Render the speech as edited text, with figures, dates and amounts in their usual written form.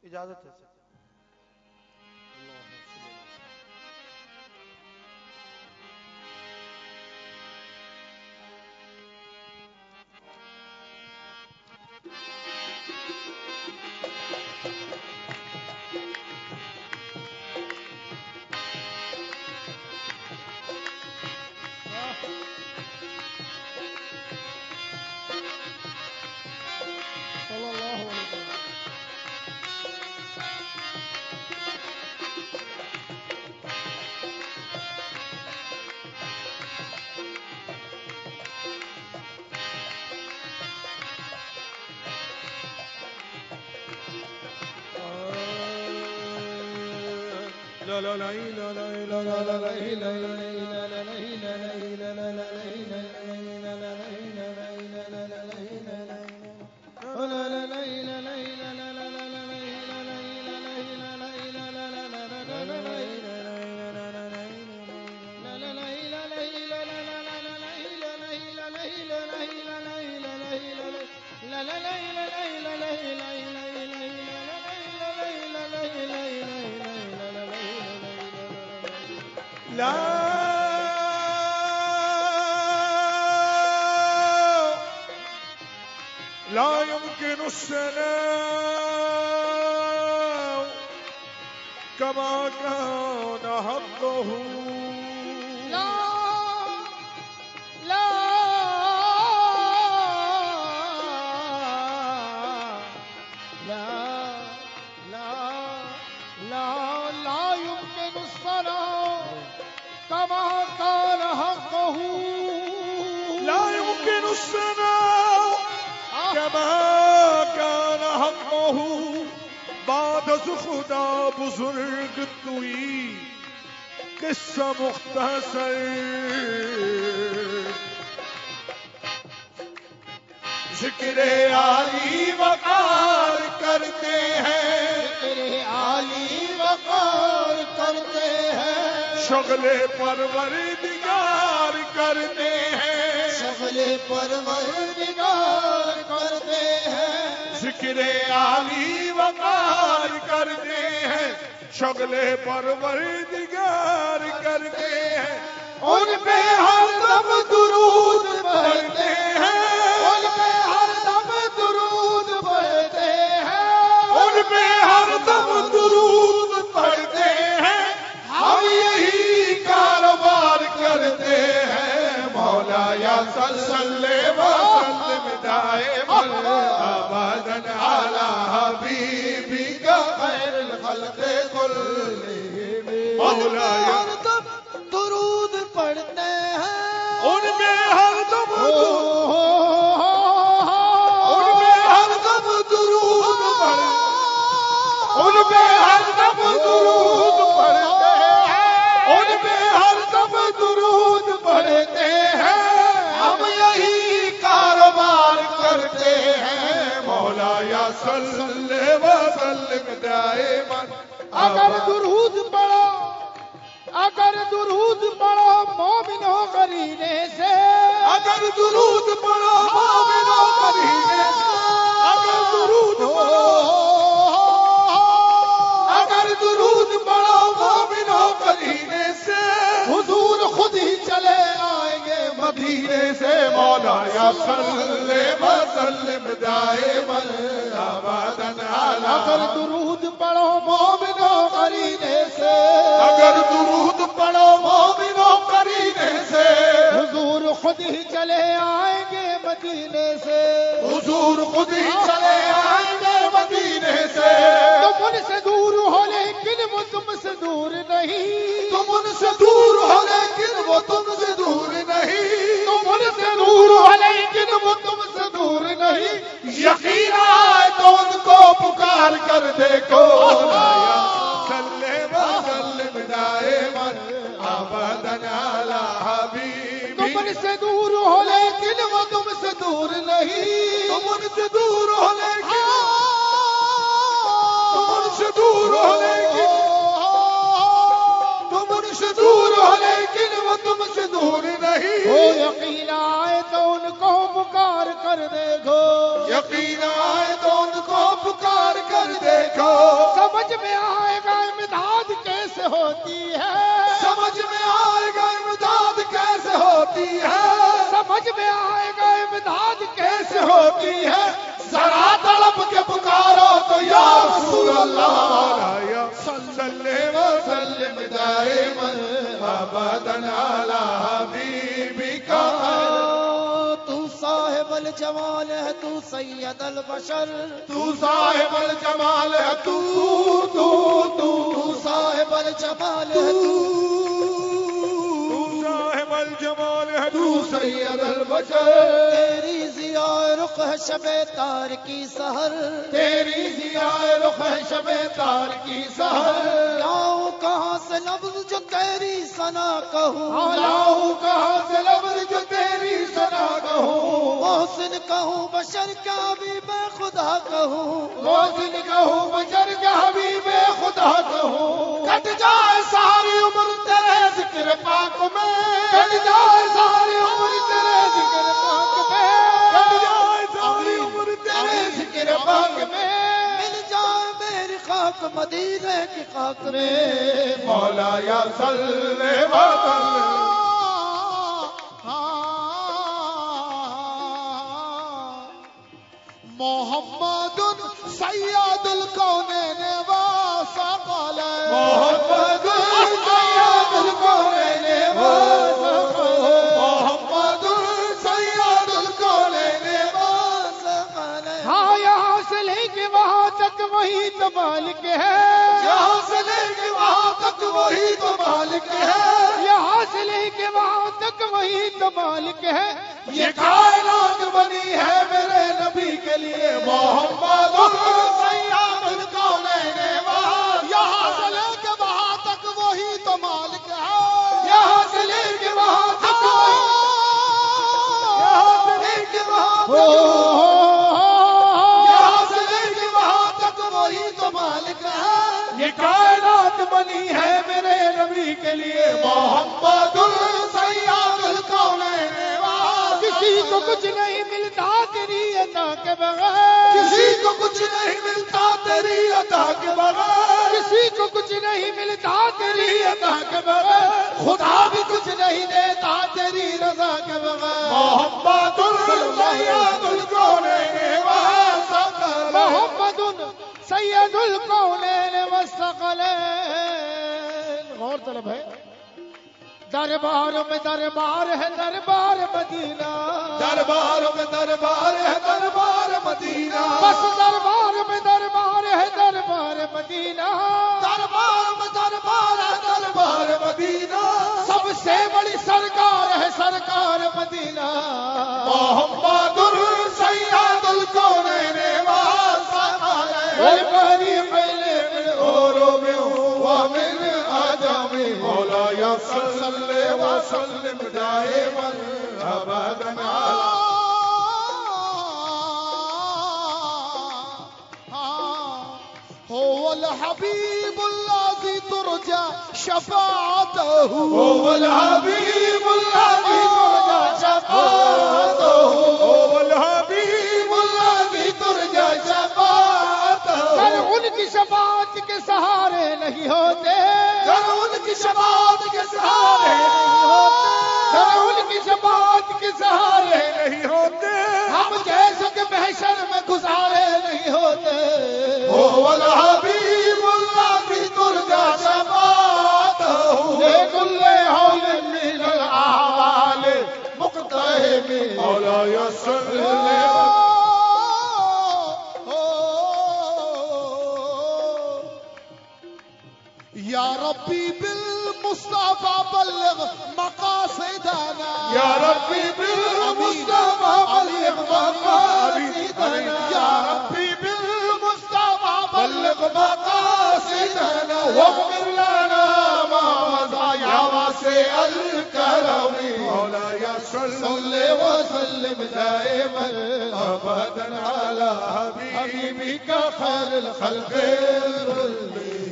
اجازت ہے لا يمكن السلام كما كان حقه لا لا لا لا لا لا يمكن السلام كما كان حقه لا يمكن السلام كما كان حقه بعد از خدا بزرگ توئی قصہ مختصر ذکر عالی وقار کرتے ہیں ذکر عالی وقار کرتے ہیں شغل پروردگار کرتے ہیں شغل پروردگار کرتے ہیں ذکر عالی وقار کرتے ہیں شغل پروردگار کرتے ہیں ان پہ ہر دم درود پڑھتے ہیں ان پہ ہر دم درود پڑھتے ہیں ان پہ ہر دم درود پڑھتے ہیں ہم یہی کاروبار کرتے ہیں مولا یا صلی وسلم دائما ابدا علی حبیبک خیر الخلق کلہم مولا ہر دم درود پڑھتے ہیں ان میں ہر دم درود پڑھتے ان میں ہر دم درود پڑھتے ہیں ان میں ہر دم درود پڑھتے ہیں ہم یہی کاروبار کرتے ہیں مولا یا صلی وسلم دائما اگر درود پڑھو مومنوں کرینے سے اگر درود پڑھو مومنوں کرینے سے اگر درود پڑھو مومنوں کرینے سے حضور خود ہی چلے آئیں گے مدینے سے مولا یا صلی وسلم دائما ابدا علی اگر درود پڑھو مومنوں کرینے سے اگر درود پڑھو مومنوں کرینے سے حضور خود ہی چلے آئیں گے مدینے سے حضور خود ہی چلے آئیں گے مدینے سے تم ان سے دور ہو لیکن وہ تم سے دور نہیں تم ان سے دور ہو لیکن وہ تم سے دور نہیں تم ان سے دور ہو لیکن وہ تم سے دور نہیں یقین آئے تو ان کو پکار کر دیکھو صلی وسلم دائما ابدا علی حبیبک تم ان سے دور ہو لیکن وہ تم سے دور نہیں تم ان سے دور ہو لیکن تم ان سے دور ہو لیکن تم ان سے دور ہو لیکن وہ تم سے دور نہیں یقین آئے تو ان کو پکار کر دیکھو یقین آئے تو ان کو پکار کر دیکھو میں آئے گا امداد کیسے ہوتی ہے، سمجھ میں آئے گا امداد کیسے ہوتی ہے، سمجھ میں آئے گا امداد کیسے ہوتی ہے، ذرا طلب کے پکارو تو یا رسول اللہ صلی وسلم دائما ابدا علی حبیبک تو صاحب الجمال ہے تو سید البشر، تو صاحب الجمال ہے تو صاحب الجمال ہے تو صاحب الجمال ہے تو سید البشر، تیری ضیاء رخ ہے شب تار کی سحر، تیری ضیاء رخ ہے شب تار کی سحر، لاؤں کہاں سے لفظ جو تیری ثنا کہوں، لاؤں کہاں سے لفظ جو تیری ثنا کہوں، محسن کہوں بشر کا بھی میں خدا کہوں، محسن کہوں بشر کا حبیب خدا کہوں، کٹ جائے ساری عمر تیرے ذکر پاک میں، کٹ جائے ساری عمر تیرے ذکر پاک میں، کٹ جائے ساری عمر تیرے ذکر پاک میں، مل جائے میری خاک مدینے کی خاک میں، مولا یا صلی وسلم محمد سید الکونین وثقلین، محمد سید الکونین وثقلین، محمد سید الکونین وثقلین، ہاں یہاں سے لے کے وہاں تک وہی تو مالک ہے، یہاں سے لے کے وہاں تک وہی تو مالک ہے، یہاں سے لے کے وہاں تک وہی تو مالک ہے، یہ کائنات بنی ہے میرے نبی کے لیے، محمد سید الکونین وثقلین، یہاں سے لے کے وہاں تک وہی تو مالک ہے، یہاں سے لے کے وہاں تک یہاں سے لے کے وہاں تک یہاں سے لے کے وہاں تک وہی تو مالک ہے، یہ کائنات بنی ہے میرے نبی کے لیے، محمد سید الکونین وثقلین، کسی کو کچھ نہیں ملتا تیری عطا کے بغیر، کسی کو کچھ نہیں ملتا تیری عطا کے بغیر، کسی کو کچھ نہیں ملتا تیری عطا کے بغیر، خدا بھی کچھ نہیں دیتا تیری رضا کے بغیر، محمد سید الکونین وثقلین، محمد سید الکونین وثقلین۔ غور طلب ہے، دربار میں دربار ہے دربار مدینہ، دربار میں دربار ہے دربار مدینہ، بس دربار میں دربار ہے دربار مدینہ، دربار میں دربار ہے دربار مدینہ، سب سے بڑی سرکار ہے سرکار مدینہ، محمد سید الکونین وثقلین، والبری ومن عجم مولاي صل وسلم دائما ابدا على هو الحبيب الذي ترجى شفاعته، هو الحبيب الذي ترجى شفاعته، هو الحبيب الذي ترجى شفاعته، گر ان کی شفاعت کے سہارے نہیں ہوتے، گر ان کی شفاعت کے سہارے نہیں ہوتے، گر ان کی شفاعت کے سہارے نہیں ہوتے، ہم جیسے کہ محشر میں گزارے نہیں ہوتے، هو الحبيب الذي ترجى شفاعته، لكل حول من الأعمال مقتحم مولاي صل یا ربی بالمصطفى بلغ مقاصدنا، یا ربی بالمصطفى بلغ مقاصدنا، یا ربی بالمصطفى بلغ مقاصدنا، واغفر لنا ما مضى يا واسع الكرم مولاي صل وسلم دائما ابدا على حبيبك خير الخلق